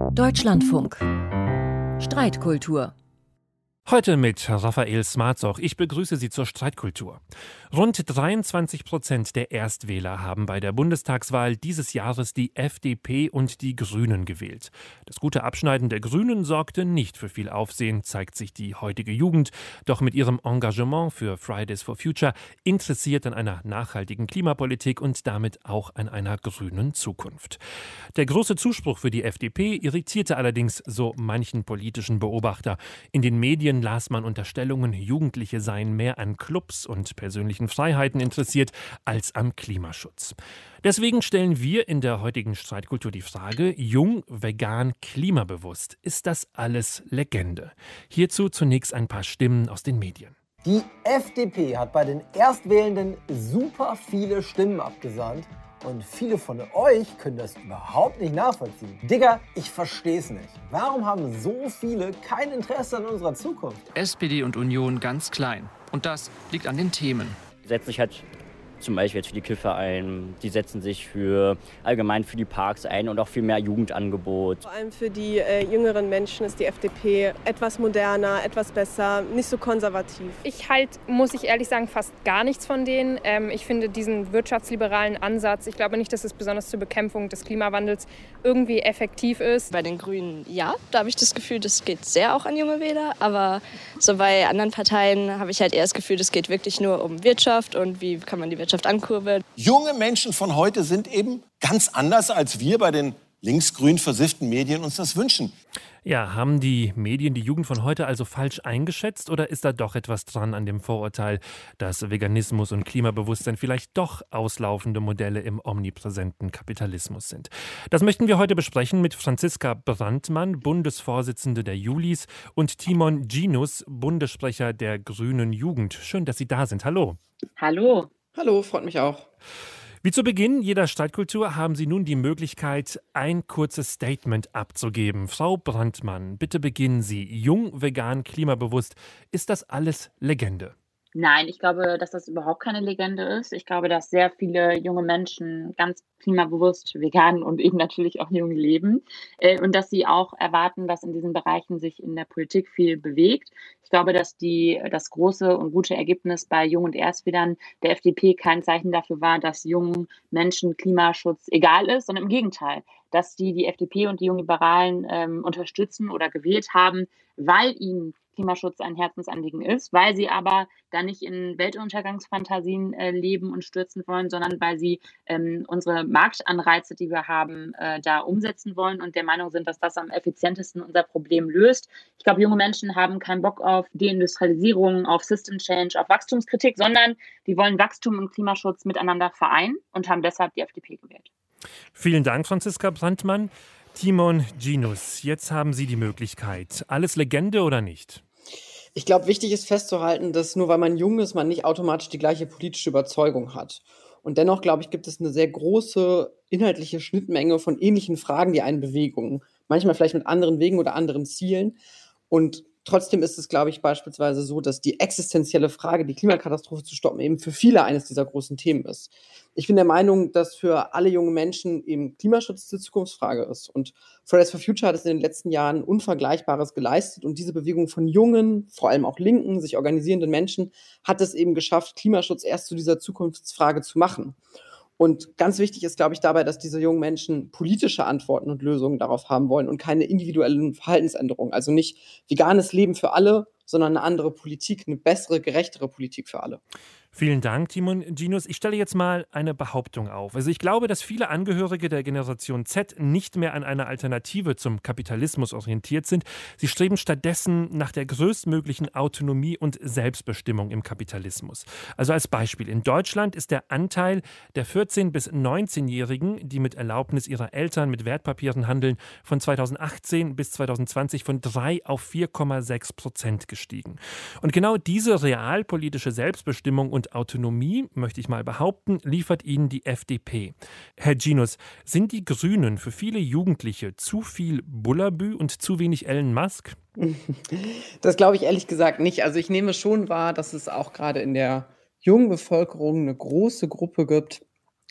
Deutschlandfunk. Streitkultur. Heute mit Raphael Smarzoch. Ich begrüße Sie zur Streitkultur. Rund 23% der Erstwähler haben bei der Bundestagswahl dieses Jahres die FDP und die Grünen gewählt. Das gute Abschneiden der Grünen sorgte nicht für viel Aufsehen, zeigt sich die heutige Jugend. Doch mit ihrem Engagement für Fridays for Future interessiert an einer nachhaltigen Klimapolitik und damit auch an einer grünen Zukunft. Der große Zuspruch für die FDP irritierte allerdings so manchen politischen Beobachter. In den Medien las man Unterstellungen, Jugendliche seien mehr an Clubs und persönlichen Freiheiten interessiert als am Klimaschutz. Deswegen stellen wir in der heutigen Streitkultur die Frage: Jung, vegan, klimabewusst. Ist das alles Legende? Hierzu zunächst ein paar Stimmen aus den Medien. Die FDP hat bei den Erstwählenden super viele Stimmen abgesandt. Und viele von euch können das überhaupt nicht nachvollziehen. Digga, ich versteh's nicht. Warum haben so viele kein Interesse an unserer Zukunft? SPD und Union ganz klein. Und das liegt an den Themen. Die setzen sich halt zum Beispiel jetzt für die Kiffer ein. Die setzen sich allgemein für die Parks ein und auch für mehr Jugendangebot. Vor allem für die jüngeren Menschen ist die FDP etwas moderner, etwas besser, nicht so konservativ. Ich halte, muss ich ehrlich sagen, fast gar nichts von denen. Ich finde diesen wirtschaftsliberalen Ansatz, ich glaube nicht, dass es besonders zur Bekämpfung des Klimawandels irgendwie effektiv ist. Bei den Grünen ja, da habe ich das Gefühl, das geht sehr auch an junge Wähler. Aber so bei anderen Parteien habe ich halt eher das Gefühl, das geht wirklich nur um Wirtschaft und wie kann man die Wirtschaft ankurbeln. Junge Menschen von heute sind eben ganz anders, als wir bei den linksgrün versifften Medien uns das wünschen. Ja, haben die Medien die Jugend von heute also falsch eingeschätzt oder ist da doch etwas dran an dem Vorurteil, dass Veganismus und Klimabewusstsein vielleicht doch auslaufende Modelle im omnipräsenten Kapitalismus sind? Das möchten wir heute besprechen mit Franziska Brandmann, Bundesvorsitzende der Julis, und Timon Ginus, Bundessprecher der Grünen Jugend. Schön, dass Sie da sind. Hallo. Hallo. Hallo, freut mich auch. Wie zu Beginn jeder Streitkultur haben Sie nun die Möglichkeit, ein kurzes Statement abzugeben. Frau Brandmann, bitte beginnen Sie. Jung, vegan, klimabewusst. Ist das alles Legende? Nein, ich glaube, dass das überhaupt keine Legende ist. Ich glaube, dass sehr viele junge Menschen ganz klimabewusst, vegan und eben natürlich auch jung leben und dass sie auch erwarten, dass in diesen Bereichen sich in der Politik viel bewegt. Ich glaube, dass das große und gute Ergebnis bei Jung- und Erstwählern der FDP kein Zeichen dafür war, dass jungen Menschen Klimaschutz egal ist, sondern im Gegenteil, dass die FDP und die Jungen-Liberalen unterstützen oder gewählt haben, weil ihnen Klimaschutz ein Herzensanliegen ist, weil sie aber da nicht in Weltuntergangsfantasien leben und stürzen wollen, sondern weil sie unsere Marktanreize, die wir haben, da umsetzen wollen und der Meinung sind, dass das am effizientesten unser Problem löst. Ich glaube, junge Menschen haben keinen Bock auf Deindustrialisierung, auf System Change, auf Wachstumskritik, sondern die wollen Wachstum und Klimaschutz miteinander vereinen und haben deshalb die FDP gewählt. Vielen Dank, Franziska Brandmann. Timon Ginus, jetzt haben Sie die Möglichkeit. Alles Legende oder nicht? Ich glaube, wichtig ist festzuhalten, dass nur weil man jung ist, man nicht automatisch die gleiche politische Überzeugung hat. Und dennoch, glaube ich, gibt es eine sehr große inhaltliche Schnittmenge von ähnlichen Fragen, die einen Bewegungen. Manchmal vielleicht mit anderen Wegen oder anderen Zielen. Und trotzdem ist es, glaube ich, beispielsweise so, dass die existenzielle Frage, die Klimakatastrophe zu stoppen, eben für viele eines dieser großen Themen ist. Ich bin der Meinung, dass für alle junge Menschen eben Klimaschutz die Zukunftsfrage ist. Und Fridays for Future hat es in den letzten Jahren Unvergleichbares geleistet. Und diese Bewegung von jungen, vor allem auch linken, sich organisierenden Menschen hat es eben geschafft, Klimaschutz erst zu dieser Zukunftsfrage zu machen. Und ganz wichtig ist, glaube ich, dabei, dass diese jungen Menschen politische Antworten und Lösungen darauf haben wollen und keine individuellen Verhaltensänderungen. Also nicht veganes Leben für alle, sondern eine andere Politik, eine bessere, gerechtere Politik für alle. Vielen Dank, Timon Ginus. Ich stelle jetzt mal eine Behauptung auf. Also ich glaube, dass viele Angehörige der Generation Z nicht mehr an einer Alternative zum Kapitalismus orientiert sind. Sie streben stattdessen nach der größtmöglichen Autonomie und Selbstbestimmung im Kapitalismus. Also als Beispiel, in Deutschland ist der Anteil der 14- bis 19-Jährigen, die mit Erlaubnis ihrer Eltern mit Wertpapieren handeln, von 2018 bis 2020 von 3 auf 4,6% gestiegen. Und genau diese realpolitische Selbstbestimmung und Autonomie, möchte ich mal behaupten, liefert ihnen die FDP. Herr Ginus, sind die Grünen für viele Jugendliche zu viel Bullabü und zu wenig Elon Musk? Das glaube ich ehrlich gesagt nicht. Also ich nehme schon wahr, dass es auch gerade in der jungen Bevölkerung eine große Gruppe gibt,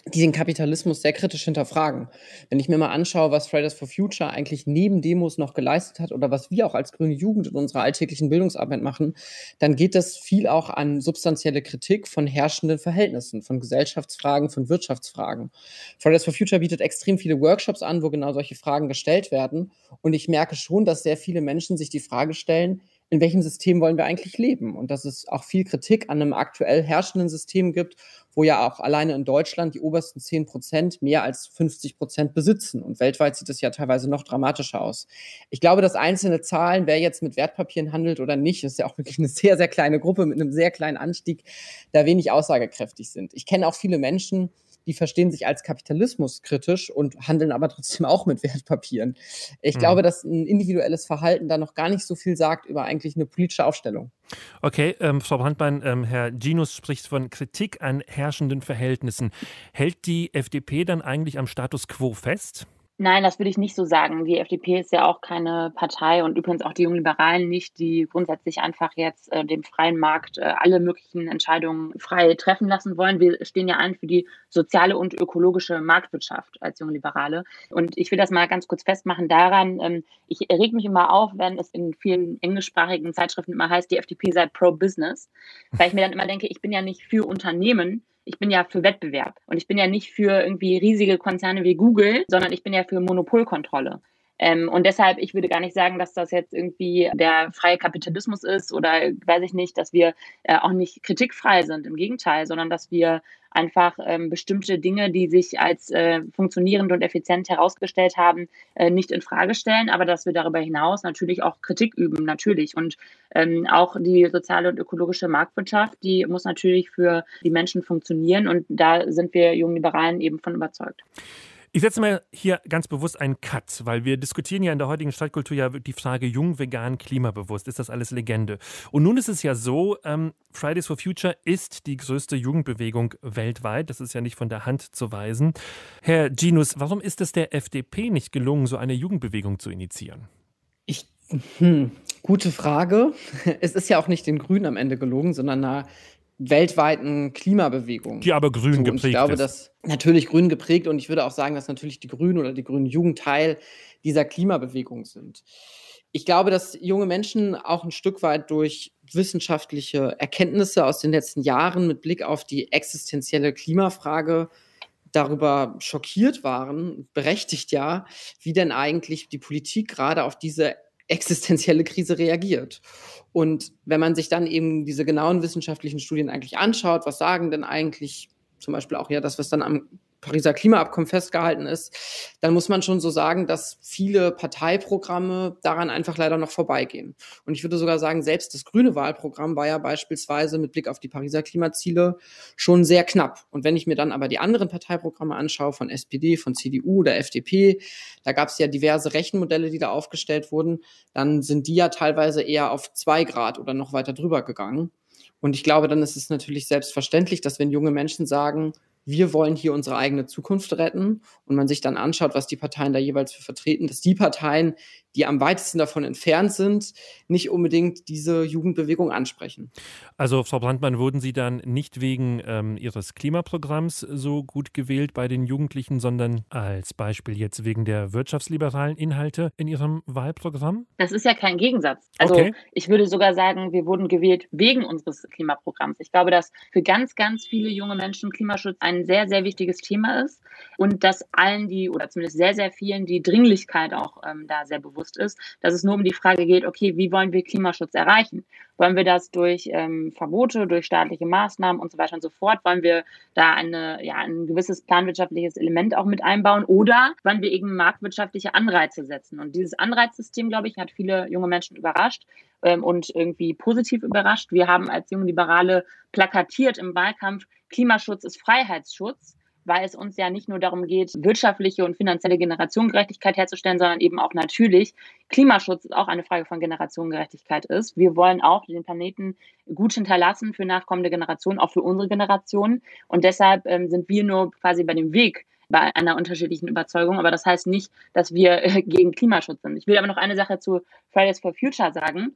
die den Kapitalismus sehr kritisch hinterfragen. Wenn ich mir mal anschaue, was Fridays for Future eigentlich neben Demos noch geleistet hat oder was wir auch als grüne Jugend in unserer alltäglichen Bildungsarbeit machen, dann geht das viel auch an substanzielle Kritik von herrschenden Verhältnissen, von Gesellschaftsfragen, von Wirtschaftsfragen. Fridays for Future bietet extrem viele Workshops an, wo genau solche Fragen gestellt werden. Und ich merke schon, dass sehr viele Menschen sich die Frage stellen, in welchem System wollen wir eigentlich leben? Und dass es auch viel Kritik an einem aktuell herrschenden System gibt, wo ja auch alleine in Deutschland die obersten 10% mehr als 50% besitzen. Und weltweit sieht es ja teilweise noch dramatischer aus. Ich glaube, dass einzelne Zahlen, wer jetzt mit Wertpapieren handelt oder nicht, ist ja auch wirklich eine sehr, sehr kleine Gruppe mit einem sehr kleinen Anstieg, da wenig aussagekräftig sind. Ich kenne auch viele Menschen, die verstehen sich als kapitalismuskritisch und handeln aber trotzdem auch mit Wertpapieren. Ich glaube, dass ein individuelles Verhalten da noch gar nicht so viel sagt über eigentlich eine politische Aufstellung. Okay, Frau Brandbein, Herr Ginus spricht von Kritik an herrschenden Verhältnissen. Hält die FDP dann eigentlich am Status quo fest? Nein, das würde ich nicht so sagen. Die FDP ist ja auch keine Partei und übrigens auch die jungen Liberalen nicht, die grundsätzlich einfach jetzt dem freien Markt alle möglichen Entscheidungen frei treffen lassen wollen. Wir stehen ja ein für die soziale und ökologische Marktwirtschaft als junge Liberale. Und ich will das mal ganz kurz festmachen daran, ich reg mich immer auf, wenn es in vielen englischsprachigen Zeitschriften immer heißt, die FDP sei pro-Business, weil ich mir dann immer denke, ich bin ja nicht für Unternehmen, ich bin ja für Wettbewerb und ich bin ja nicht für irgendwie riesige Konzerne wie Google, sondern ich bin ja für Monopolkontrolle. Und deshalb, ich würde gar nicht sagen, dass das jetzt irgendwie der freie Kapitalismus ist oder weiß ich nicht, dass wir auch nicht kritikfrei sind, im Gegenteil, sondern dass wir einfach bestimmte Dinge, die sich als funktionierend und effizient herausgestellt haben, nicht in Frage stellen, aber dass wir darüber hinaus natürlich auch Kritik üben, natürlich. Und auch die soziale und ökologische Marktwirtschaft, die muss natürlich für die Menschen funktionieren und da sind wir jungen Liberalen eben von überzeugt. Ich setze mal hier ganz bewusst einen Cut, weil wir diskutieren ja in der heutigen Streitkultur ja die Frage jung, vegan, klimabewusst. Ist das alles Legende? Und nun ist es ja so, Fridays for Future ist die größte Jugendbewegung weltweit. Das ist ja nicht von der Hand zu weisen. Herr Ginus, warum ist es der FDP nicht gelungen, so eine Jugendbewegung zu initiieren? Gute Frage. Es ist ja auch nicht den Grünen am Ende gelungen, sondern einer weltweiten Klimabewegung. Die aber grün geprägt ist. Ich glaube, dass natürlich grün geprägt und ich würde auch sagen, dass natürlich die Grünen oder die grünen Jugend Teil dieser Klimabewegung sind. Ich glaube, dass junge Menschen auch ein Stück weit durch wissenschaftliche Erkenntnisse aus den letzten Jahren mit Blick auf die existenzielle Klimafrage darüber schockiert waren, berechtigt ja, wie denn eigentlich die Politik gerade auf diese existenzielle Krise reagiert. Und wenn man sich dann eben diese genauen wissenschaftlichen Studien eigentlich anschaut, was sagen denn eigentlich zum Beispiel auch ja das, was dann am Pariser Klimaabkommen festgehalten ist, dann muss man schon so sagen, dass viele Parteiprogramme daran einfach leider noch vorbeigehen. Und ich würde sogar sagen, selbst das grüne Wahlprogramm war ja beispielsweise mit Blick auf die Pariser Klimaziele schon sehr knapp. Und wenn ich mir dann aber die anderen Parteiprogramme anschaue, von SPD, von CDU oder FDP, da gab es ja diverse Rechenmodelle, die da aufgestellt wurden, dann sind die ja teilweise eher auf 2 Grad oder noch weiter drüber gegangen. Und ich glaube, dann ist es natürlich selbstverständlich, dass wenn junge Menschen sagen, wir wollen hier unsere eigene Zukunft retten und man sich dann anschaut, was die Parteien da jeweils für vertreten, dass die Parteien, die am weitesten davon entfernt sind, nicht unbedingt diese Jugendbewegung ansprechen. Also Frau Brandbein, wurden Sie dann nicht wegen Ihres Klimaprogramms so gut gewählt bei den Jugendlichen, sondern als Beispiel jetzt wegen der wirtschaftsliberalen Inhalte in Ihrem Wahlprogramm? Das ist ja kein Gegensatz. Also Ich würde sogar sagen, wir wurden gewählt wegen unseres Klimaprogramms. Ich glaube, dass für ganz, ganz viele junge Menschen Klimaschutz ein sehr, sehr wichtiges Thema ist und dass allen oder zumindest sehr, sehr vielen die Dringlichkeit auch da sehr bewusst ist, dass es nur um die Frage geht, okay, wie wollen wir Klimaschutz erreichen? Wollen wir das durch Verbote, durch staatliche Maßnahmen und so weiter und so fort? Wollen wir da ein gewisses planwirtschaftliches Element auch mit einbauen? Oder wollen wir eben marktwirtschaftliche Anreize setzen? Und dieses Anreizsystem, glaube ich, hat viele junge Menschen überrascht und irgendwie positiv überrascht. Wir haben als junge Liberale plakatiert im Wahlkampf, Klimaschutz ist Freiheitsschutz, weil es uns ja nicht nur darum geht, wirtschaftliche und finanzielle Generationengerechtigkeit herzustellen, sondern eben auch natürlich Klimaschutz auch eine Frage von Generationengerechtigkeit ist. Wir wollen auch den Planeten gut hinterlassen für nachkommende Generationen, auch für unsere Generation. Und deshalb sind wir nur quasi bei dem Weg bei einer unterschiedlichen Überzeugung. Aber das heißt nicht, dass wir gegen Klimaschutz sind. Ich will aber noch eine Sache zu Fridays for Future sagen.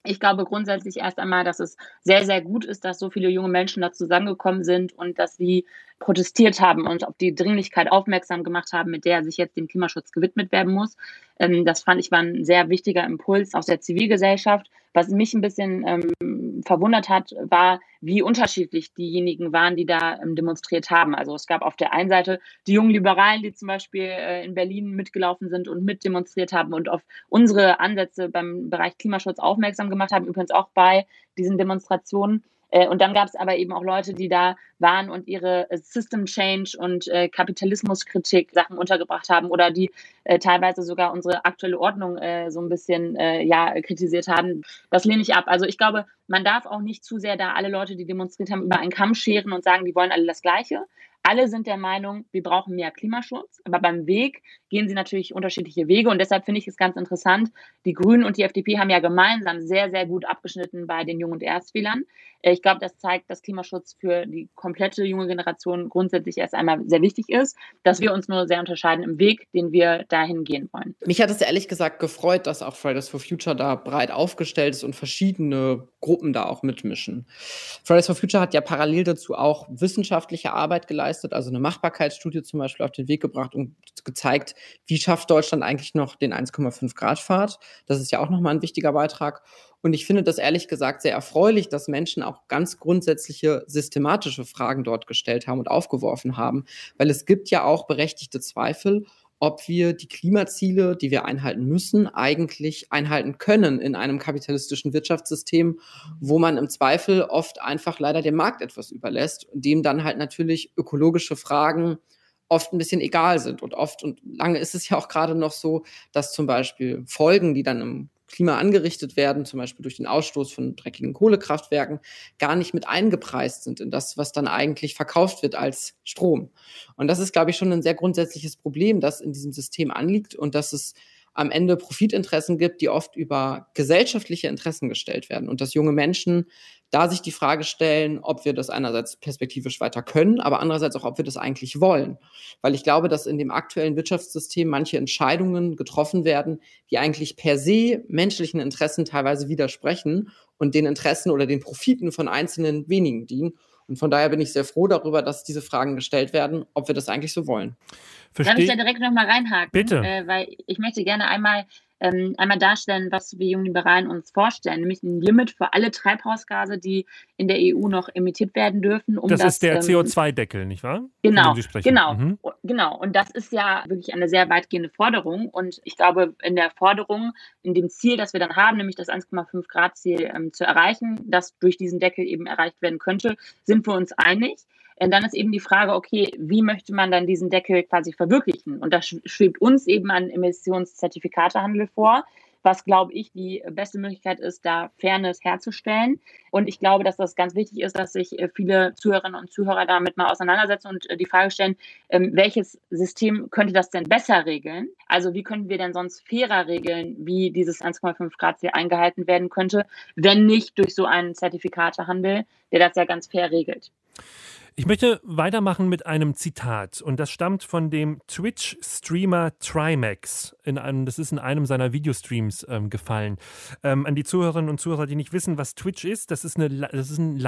Ich glaube grundsätzlich erst einmal, dass es sehr, sehr gut ist, dass so viele junge Menschen da zusammengekommen sind und dass sie protestiert haben und auf die Dringlichkeit aufmerksam gemacht haben, mit der sich jetzt dem Klimaschutz gewidmet werden muss. Das fand ich war ein sehr wichtiger Impuls aus der Zivilgesellschaft. Was mich ein bisschen verwundert hat, war, wie unterschiedlich diejenigen waren, die da demonstriert haben. Also es gab auf der einen Seite die jungen Liberalen, die zum Beispiel in Berlin mitgelaufen sind und mitdemonstriert haben und auf unsere Ansätze beim Bereich Klimaschutz aufmerksam gemacht haben, übrigens auch bei diesen Demonstrationen. Und dann gab es aber eben auch Leute, die da waren und ihre System Change und Kapitalismuskritik Sachen untergebracht haben oder die teilweise sogar unsere aktuelle Ordnung so ein bisschen kritisiert haben. Das lehne ich ab. Also ich glaube, man darf auch nicht zu sehr da alle Leute, die demonstriert haben, über einen Kamm scheren und sagen, die wollen alle das Gleiche. Alle sind der Meinung, wir brauchen mehr Klimaschutz, aber beim Weg gehen sie natürlich unterschiedliche Wege und deshalb finde ich es ganz interessant, die Grünen und die FDP haben ja gemeinsam sehr, sehr gut abgeschnitten bei den Jung- und Erstwählern. Ich glaube, das zeigt, dass Klimaschutz für die komplette junge Generation grundsätzlich erst einmal sehr wichtig ist, dass wir uns nur sehr unterscheiden im Weg, den wir dahin gehen wollen. Mich hat es ehrlich gesagt gefreut, dass auch Fridays for Future da breit aufgestellt ist und verschiedene Gruppen da auch mitmischen. Fridays for Future hat ja parallel dazu auch wissenschaftliche Arbeit geleistet, also eine Machbarkeitsstudie zum Beispiel auf den Weg gebracht und gezeigt, wie schafft Deutschland eigentlich noch den 1,5 Grad Pfad. Das ist ja auch nochmal ein wichtiger Beitrag. Und ich finde das ehrlich gesagt sehr erfreulich, dass Menschen auch ganz grundsätzliche systematische Fragen dort gestellt haben und aufgeworfen haben, weil es gibt ja auch berechtigte Zweifel, ob wir die Klimaziele, die wir einhalten müssen, eigentlich einhalten können in einem kapitalistischen Wirtschaftssystem, wo man im Zweifel oft einfach leider dem Markt etwas überlässt, dem dann halt natürlich ökologische Fragen oft ein bisschen egal sind. Und oft und lange ist es ja auch gerade noch so, dass zum Beispiel Folgen, die dann im Klima angerichtet werden, zum Beispiel durch den Ausstoß von dreckigen Kohlekraftwerken, gar nicht mit eingepreist sind in das, was dann eigentlich verkauft wird als Strom. Und das ist, glaube ich, schon ein sehr grundsätzliches Problem, das in diesem System anliegt und dass es am Ende Profitinteressen gibt, die oft über gesellschaftliche Interessen gestellt werden und dass junge Menschen da sich die Frage stellen, ob wir das einerseits perspektivisch weiter können, aber andererseits auch, ob wir das eigentlich wollen. Weil ich glaube, dass in dem aktuellen Wirtschaftssystem manche Entscheidungen getroffen werden, die eigentlich per se menschlichen Interessen teilweise widersprechen und den Interessen oder den Profiten von einzelnen wenigen dienen. Und von daher bin ich sehr froh darüber, dass diese Fragen gestellt werden, ob wir das eigentlich so wollen. Darf ich da direkt noch mal reinhaken? Bitte. Weil ich möchte gerne einmal darstellen, was wir Jungen-Liberalen uns vorstellen, nämlich ein Limit für alle Treibhausgase, die in der EU noch emittiert werden dürfen. Das ist der CO2-Deckel, nicht wahr? Genau, genau. Genau. Und das ist ja wirklich eine sehr weitgehende Forderung. Und ich glaube, in der Forderung, in dem Ziel, das wir dann haben, nämlich das 1,5 Grad Ziel zu erreichen, das durch diesen Deckel eben erreicht werden könnte, sind wir uns einig. Und dann ist eben die Frage, okay, wie möchte man dann diesen Deckel quasi verwirklichen? Und da schwebt uns eben ein Emissionszertifikatehandel vor, was, glaube ich, die beste Möglichkeit ist, da Fairness herzustellen. Und ich glaube, dass das ganz wichtig ist, dass sich viele Zuhörerinnen und Zuhörer damit mal auseinandersetzen und die Frage stellen, welches System könnte das denn besser regeln? Also wie könnten wir denn sonst fairer regeln, wie dieses 1,5 Grad Ziel eingehalten werden könnte, wenn nicht durch so einen Zertifikatehandel, der das ja ganz fair regelt. Ich möchte weitermachen mit einem Zitat und das stammt von dem Twitch-Streamer Trimax. Das ist in einem seiner Videostreams gefallen. An die Zuhörerinnen und Zuhörer, die nicht wissen, was Twitch ist, das ist ein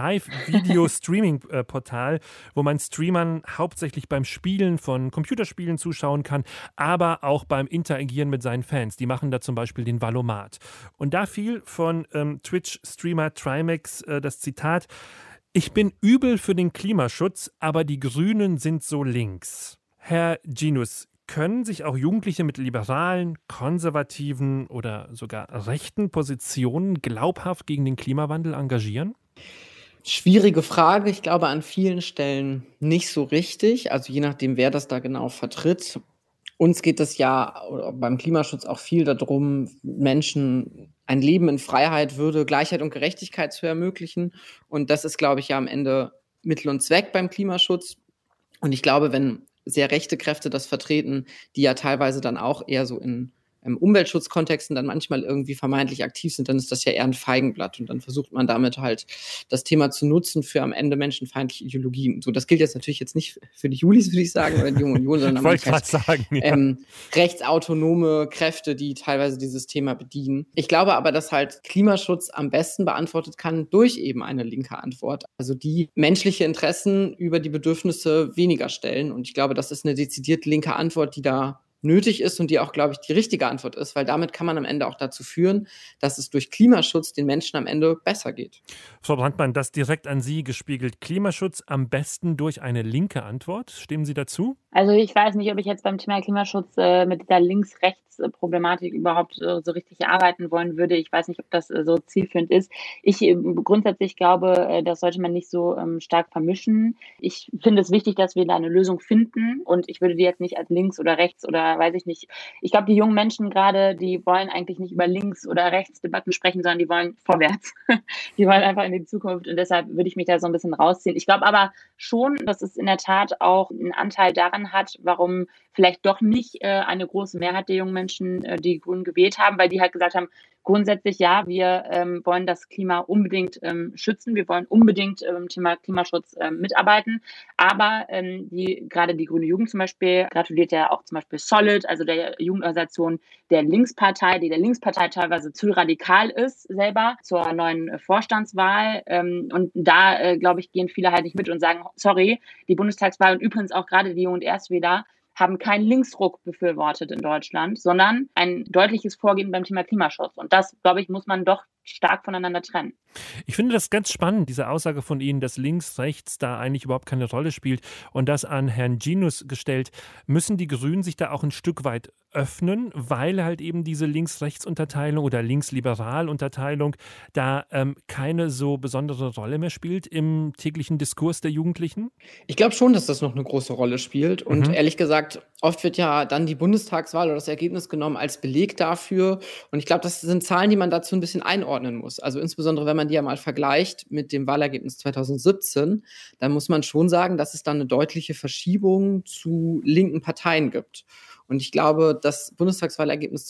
Live-Video-Streaming-Portal, wo man Streamern hauptsächlich beim Spielen von Computerspielen zuschauen kann, aber auch beim Interagieren mit seinen Fans. Die machen da zum Beispiel den Valomat. Und da fiel von Twitch-Streamer Trimax das Zitat: Ich bin übel für den Klimaschutz, aber die Grünen sind so links. Herr Ginus, können sich auch Jugendliche mit liberalen, konservativen oder sogar rechten Positionen glaubhaft gegen den Klimawandel engagieren? Schwierige Frage. Ich glaube, an vielen Stellen nicht so richtig. Also je nachdem, wer das da genau vertritt. Uns geht es ja beim Klimaschutz auch viel darum, Menschen ein Leben in Freiheit, Würde, Gleichheit und Gerechtigkeit zu ermöglichen. Und das ist, glaube ich, ja am Ende Mittel und Zweck beim Klimaschutz. Und ich glaube, wenn sehr rechte Kräfte das vertreten, die ja teilweise dann auch eher so in Umweltschutzkontexten dann manchmal irgendwie vermeintlich aktiv sind, dann ist das ja eher ein Feigenblatt. Und dann versucht man damit halt das Thema zu nutzen für am Ende menschenfeindliche Ideologien. So, das gilt jetzt natürlich jetzt nicht für die Julis, würde ich sagen, oder die Junge Union, sondern rechtsautonome Kräfte, die teilweise dieses Thema bedienen. Ich glaube aber, dass halt Klimaschutz am besten beantwortet kann durch eben eine linke Antwort. Also die menschliche Interessen über die Bedürfnisse weniger stellen. Und ich glaube, das ist eine dezidiert linke Antwort, die da nötig ist und die auch, glaube ich, die richtige Antwort ist, weil damit kann man am Ende auch dazu führen, dass es durch Klimaschutz den Menschen am Ende besser geht. Frau Brandmann, das direkt an Sie gespiegelt. Klimaschutz am besten durch eine linke Antwort. Stimmen Sie dazu? Also ich weiß nicht, ob ich jetzt beim Thema Klimaschutz mit der Links-Rechts-Problematik überhaupt so richtig arbeiten wollen würde. Ich weiß nicht, ob das so zielführend ist. Ich grundsätzlich glaube, das sollte man nicht so stark vermischen. Ich finde es wichtig, dass wir da eine Lösung finden und ich würde die jetzt nicht als links oder rechts oder weiß ich nicht. Ich glaube, die jungen Menschen gerade, die wollen eigentlich nicht über links oder rechts Debatten sprechen, sondern die wollen vorwärts. Die wollen einfach in die Zukunft und deshalb würde ich mich da so ein bisschen rausziehen. Ich glaube aber schon, dass es in der Tat auch einen Anteil daran hat, warum vielleicht doch nicht eine große Mehrheit der jungen Menschen die Grünen gewählt haben, weil die halt gesagt haben, grundsätzlich ja, wir wollen das Klima unbedingt schützen, wir wollen unbedingt im Thema Klimaschutz mitarbeiten, aber gerade die Grüne Jugend zum Beispiel gratuliert ja auch zum Beispiel Solid, also der Jugendorganisation der Linkspartei, die der Linkspartei teilweise zu radikal ist selber zur neuen Vorstandswahl und da, glaube ich, gehen viele halt nicht mit und sagen, sorry, die Bundestagswahl und übrigens auch gerade die Jung- und Erstwähler haben keinen Linksruck befürwortet in Deutschland, sondern ein deutliches Vorgehen beim Thema Klimaschutz. Und das, glaube ich, muss man doch stark voneinander trennen. Ich finde das ganz spannend, diese Aussage von Ihnen, dass links, rechts da eigentlich überhaupt keine Rolle spielt und das an Herrn Ginus gestellt. Müssen die Grünen sich da auch ein Stück weit öffnen, weil halt eben diese Links-Rechts-Unterteilung oder Links-Liberal-Unterteilung da keine so besondere Rolle mehr spielt im täglichen Diskurs der Jugendlichen? Ich glaube schon, dass das noch eine große Rolle spielt. Und ehrlich gesagt, oft wird ja dann die Bundestagswahl oder das Ergebnis genommen als Beleg dafür. Und ich glaube, das sind Zahlen, die man dazu ein bisschen einordnen muss. Also insbesondere, wenn man die ja mal vergleicht mit dem Wahlergebnis 2017, dann muss man schon sagen, dass es dann eine deutliche Verschiebung zu linken Parteien gibt. Und ich glaube, das Bundestagswahlergebnis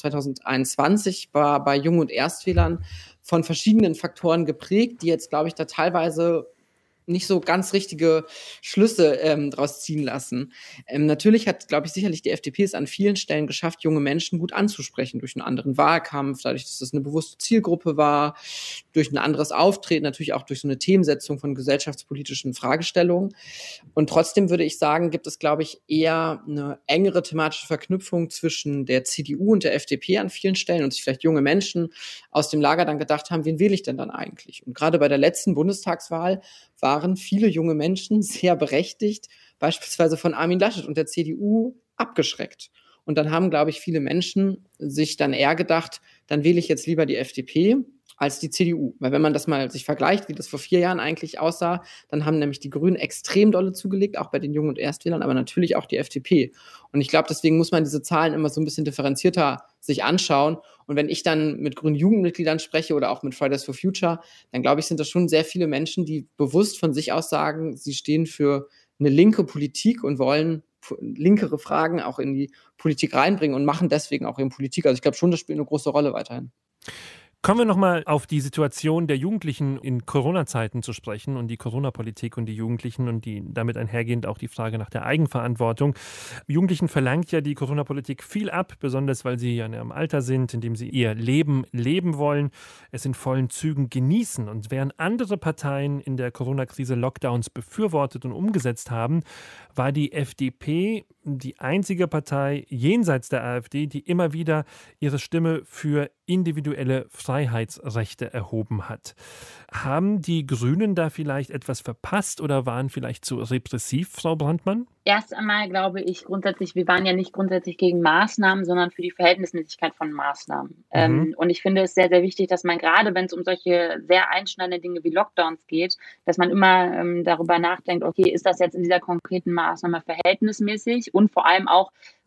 2021 war bei Jung- und Erstwählern von verschiedenen Faktoren geprägt, die jetzt, glaube ich, da teilweise nicht so ganz richtige Schlüsse draus ziehen lassen. Natürlich hat, glaube ich, sicherlich die FDP es an vielen Stellen geschafft, junge Menschen gut anzusprechen durch einen anderen Wahlkampf, dadurch, dass das eine bewusste Zielgruppe war, durch ein anderes Auftreten, natürlich auch durch so eine Themensetzung von gesellschaftspolitischen Fragestellungen. Und trotzdem würde ich sagen, gibt es, glaube ich, eher eine engere thematische Verknüpfung zwischen der CDU und der FDP an vielen Stellen und sich vielleicht junge Menschen aus dem Lager dann gedacht haben, wen wähle ich denn dann eigentlich? Und gerade bei der letzten Bundestagswahl waren viele junge Menschen sehr berechtigt, beispielsweise von Armin Laschet und der CDU abgeschreckt. Und dann haben, glaube ich, viele Menschen sich dann eher gedacht, dann wähle ich jetzt lieber die FDP als die CDU. Weil wenn man das mal sich vergleicht, wie das vor 4 Jahren eigentlich aussah, dann haben nämlich die Grünen extrem dolle zugelegt, auch bei den Jung- und Erstwählern, aber natürlich auch die FDP. Und ich glaube, deswegen muss man diese Zahlen immer so ein bisschen differenzierter sich anschauen. Und wenn ich dann mit grünen Jugendmitgliedern spreche oder auch mit Fridays for Future, dann glaube ich, sind das schon sehr viele Menschen, die bewusst von sich aus sagen, sie stehen für eine linke Politik und wollen linkere Fragen auch in die Politik reinbringen und machen deswegen auch in Politik. Also ich glaube schon, das spielt eine große Rolle weiterhin. Kommen wir nochmal auf die Situation der Jugendlichen in Corona-Zeiten zu sprechen und die Corona-Politik und die Jugendlichen und die damit einhergehend auch die Frage nach der Eigenverantwortung. Jugendlichen verlangt ja die Corona-Politik viel ab, besonders weil sie ja in einem Alter sind, in dem sie ihr Leben leben wollen, es in vollen Zügen genießen. Und während andere Parteien in der Corona-Krise Lockdowns befürwortet und umgesetzt haben, war die FDP die einzige Partei jenseits der AfD, die immer wieder ihre Stimme für individuelle Freiheitsrechte erhoben hat. Haben die Grünen da vielleicht etwas verpasst oder waren vielleicht zu repressiv, Frau Brandmann? Erst einmal glaube ich grundsätzlich, wir waren ja nicht grundsätzlich gegen Maßnahmen, sondern für die Verhältnismäßigkeit von Maßnahmen. Und ich finde es sehr, sehr wichtig, dass man gerade, wenn es um solche sehr einschneidenden Dinge wie Lockdowns geht, dass man immer darüber nachdenkt, okay, ist das jetzt in dieser konkreten Maßnahme verhältnismäßig und vor allem auch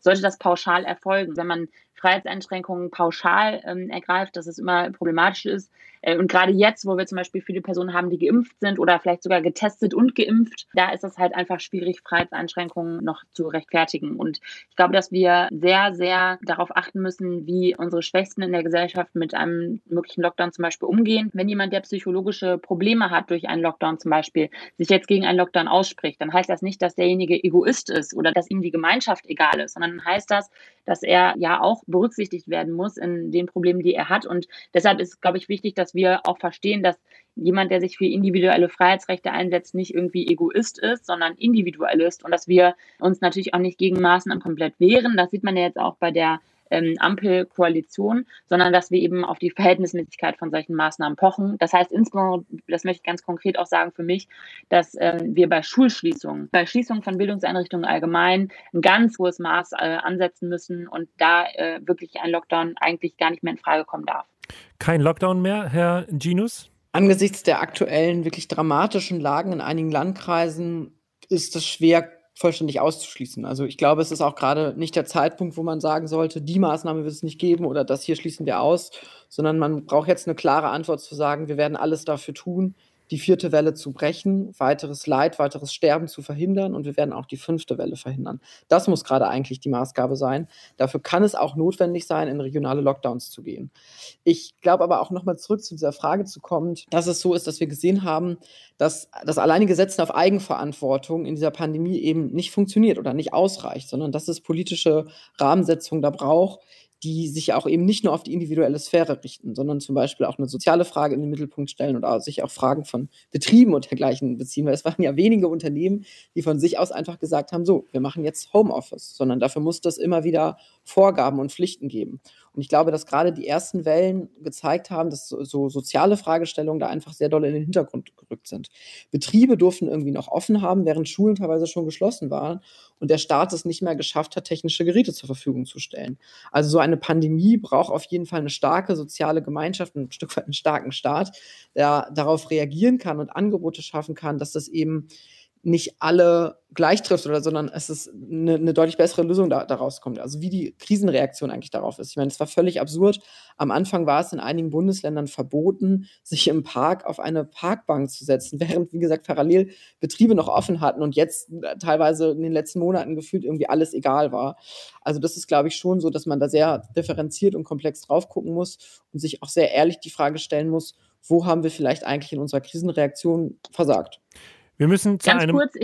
sollte das pauschal erfolgen. Wenn man Freiheitseinschränkungen pauschal ergreift, dass es immer problematisch ist. Und gerade jetzt, wo wir zum Beispiel viele Personen haben, die geimpft sind oder vielleicht sogar getestet und geimpft, da ist es halt einfach schwierig, Freiheitseinschränkungen noch zu rechtfertigen. Und ich glaube, dass wir sehr, sehr darauf achten müssen, wie unsere Schwächsten in der Gesellschaft mit einem möglichen Lockdown zum Beispiel umgehen. Wenn jemand, der psychologische Probleme hat durch einen Lockdown zum Beispiel, sich jetzt gegen einen Lockdown ausspricht, dann heißt das nicht, dass derjenige Egoist ist oder dass ihm die Gemeinschaft egal ist, sondern heißt das, dass er ja auch berücksichtigt werden muss in den Problemen, die er hat. Und deshalb ist, glaube ich, wichtig, dass wir auch verstehen, dass jemand, der sich für individuelle Freiheitsrechte einsetzt, nicht irgendwie Egoist ist, sondern Individualist und dass wir uns natürlich auch nicht gegen Maßnahmen komplett wehren. Das sieht man ja jetzt auch bei der Ampelkoalition, sondern dass wir eben auf die Verhältnismäßigkeit von solchen Maßnahmen pochen. Das heißt insbesondere, das möchte ich ganz konkret auch sagen für mich, dass wir bei Schulschließungen, bei Schließungen von Bildungseinrichtungen allgemein ein ganz hohes Maß ansetzen müssen und da wirklich ein Lockdown eigentlich gar nicht mehr in Frage kommen darf. Kein Lockdown mehr, Herr Ginus? Angesichts der aktuellen, wirklich dramatischen Lagen in einigen Landkreisen ist es schwer, vollständig auszuschließen. Also ich glaube, es ist auch gerade nicht der Zeitpunkt, wo man sagen sollte, die Maßnahme wird es nicht geben oder das hier schließen wir aus, sondern man braucht jetzt eine klare Antwort zu sagen, wir werden alles dafür tun, die 4. Welle zu brechen, weiteres Leid, weiteres Sterben zu verhindern und wir werden auch die 5. Welle verhindern. Das muss gerade eigentlich die Maßgabe sein. Dafür kann es auch notwendig sein, in regionale Lockdowns zu gehen. Ich glaube aber auch nochmal zurück zu dieser Frage zu kommen, dass es so ist, dass wir gesehen haben, dass das alleinige Setzen auf Eigenverantwortung in dieser Pandemie eben nicht funktioniert oder nicht ausreicht, sondern dass es politische Rahmensetzung da braucht, die sich auch eben nicht nur auf die individuelle Sphäre richten, sondern zum Beispiel auch eine soziale Frage in den Mittelpunkt stellen oder sich auch Fragen von Betrieben und dergleichen beziehen, weil es waren ja wenige Unternehmen, die von sich aus einfach gesagt haben, so, wir machen jetzt Homeoffice, sondern dafür muss es immer wieder Vorgaben und Pflichten geben. Und ich glaube, dass gerade die ersten Wellen gezeigt haben, dass so soziale Fragestellungen da einfach sehr doll in den Hintergrund gerückt sind. Betriebe durften irgendwie noch offen haben, während Schulen teilweise schon geschlossen waren und der Staat es nicht mehr geschafft hat, technische Geräte zur Verfügung zu stellen. Also so eine Pandemie braucht auf jeden Fall eine starke soziale Gemeinschaft, ein Stück weit einen starken Staat, der darauf reagieren kann und Angebote schaffen kann, dass das eben nicht alle gleich trifft, sondern es ist eine deutlich bessere Lösung daraus kommt. Also wie die Krisenreaktion eigentlich darauf ist. Ich meine, es war völlig absurd. Am Anfang war es in einigen Bundesländern verboten, sich im Park auf eine Parkbank zu setzen, während, wie gesagt, parallel Betriebe noch offen hatten und jetzt teilweise in den letzten Monaten gefühlt irgendwie alles egal war. Also das ist, glaube ich, schon so, dass man da sehr differenziert und komplex drauf gucken muss und sich auch sehr ehrlich die Frage stellen muss, wo haben wir vielleicht eigentlich in unserer Krisenreaktion versagt? Wir müssen zu Ganz kurz,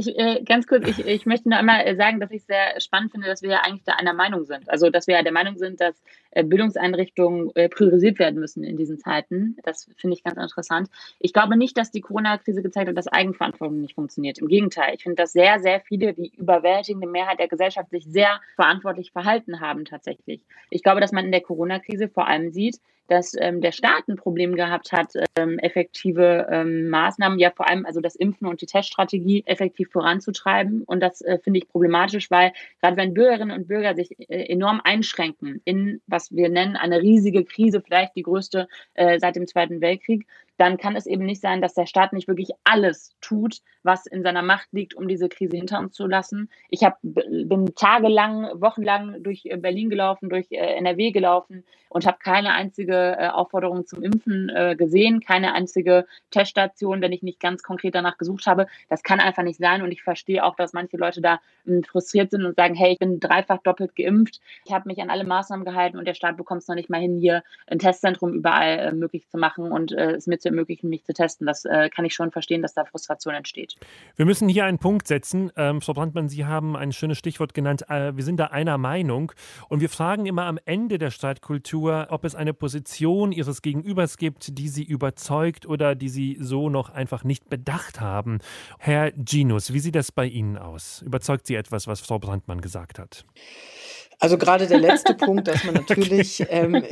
ich möchte nur einmal sagen, dass ich es sehr spannend finde, dass wir ja eigentlich da einer Meinung sind. Also, dass wir ja der Meinung sind, dass Bildungseinrichtungen priorisiert werden müssen in diesen Zeiten. Das finde ich ganz interessant. Ich glaube nicht, dass die Corona-Krise gezeigt hat, dass Eigenverantwortung nicht funktioniert. Im Gegenteil, ich finde, dass sehr, sehr viele, die überwältigende Mehrheit der Gesellschaft sich sehr verantwortlich verhalten haben tatsächlich. Ich glaube, dass man in der Corona-Krise vor allem sieht, dass der Staat ein Problem gehabt hat, effektive Maßnahmen, ja vor allem also das Impfen und die Teststrategie effektiv voranzutreiben. Und das finde ich problematisch, weil gerade wenn Bürgerinnen und Bürger sich enorm einschränken in, was wir nennen, eine riesige Krise, vielleicht die größte seit dem Zweiten Weltkrieg, dann kann es eben nicht sein, dass der Staat nicht wirklich alles tut, was in seiner Macht liegt, um diese Krise hinter uns zu lassen. Ich bin tagelang, wochenlang durch Berlin gelaufen, durch NRW gelaufen und habe keine einzige Aufforderung zum Impfen gesehen, keine einzige Teststation, wenn ich nicht ganz konkret danach gesucht habe. Das kann einfach nicht sein und ich verstehe auch, dass manche Leute da frustriert sind und sagen, hey, ich bin dreifach doppelt geimpft, ich habe mich an alle Maßnahmen gehalten und der Staat bekommt es noch nicht mal hin, hier ein Testzentrum überall möglich zu machen und es mir zu ermöglichen, mich zu testen. Das kann ich schon verstehen, dass da Frustration entsteht. Wir müssen hier einen Punkt setzen. Frau Brandmann, Sie haben ein schönes Stichwort genannt. Wir sind da einer Meinung und wir fragen immer am Ende der Streitkultur, ob es eine Position Ihres Gegenübers gibt, die Sie überzeugt oder die Sie so noch einfach nicht bedacht haben. Herr Ginus, wie sieht das bei Ihnen aus? Überzeugt Sie etwas, was Frau Brandmann gesagt hat? Also gerade der letzte Punkt, dass man natürlich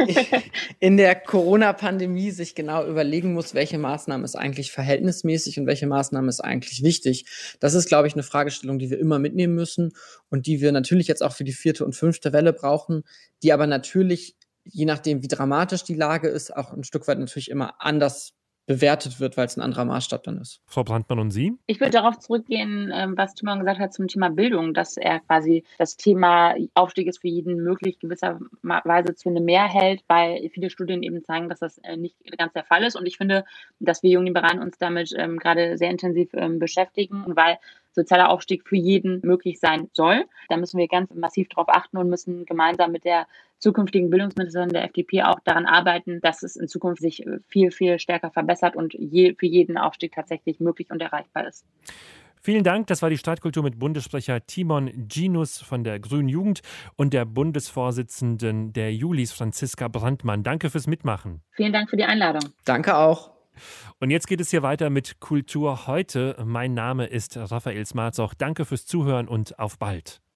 in der Corona-Pandemie sich genau überlegen muss, welche Maßnahme ist eigentlich verhältnismäßig und welche Maßnahme ist eigentlich wichtig. Das ist, glaube ich, eine Fragestellung, die wir immer mitnehmen müssen und die wir natürlich jetzt auch für die 4. und 5. Welle brauchen, die aber natürlich, je nachdem, wie dramatisch die Lage ist, auch ein Stück weit natürlich immer anders bewertet wird, weil es ein anderer Maßstab dann ist. Frau Brandmann, und Sie? Ich würde darauf zurückgehen, was Timon gesagt hat zum Thema Bildung, dass er quasi das Thema Aufstieg ist für jeden möglich, gewisserweise zu einem Mehr hält, weil viele Studien eben zeigen, dass das nicht ganz der Fall ist. Und ich finde, dass wir jungen Liberalen uns damit gerade sehr intensiv beschäftigen, weil sozialer Aufstieg für jeden möglich sein soll. Da müssen wir ganz massiv drauf achten und müssen gemeinsam mit der zukünftigen Bildungsministerin der FDP auch daran arbeiten, dass es in Zukunft sich viel, viel stärker verbessert und für jeden Aufstieg tatsächlich möglich und erreichbar ist. Vielen Dank. Das war die Streitkultur mit Bundessprecher Timon Ginus von der Grünen Jugend und der Bundesvorsitzenden der Julis, Franziska Brandmann. Danke fürs Mitmachen. Vielen Dank für die Einladung. Danke auch. Und jetzt geht es hier weiter mit Kultur heute. Mein Name ist Raphael Smarzoch. Danke fürs Zuhören und auf bald.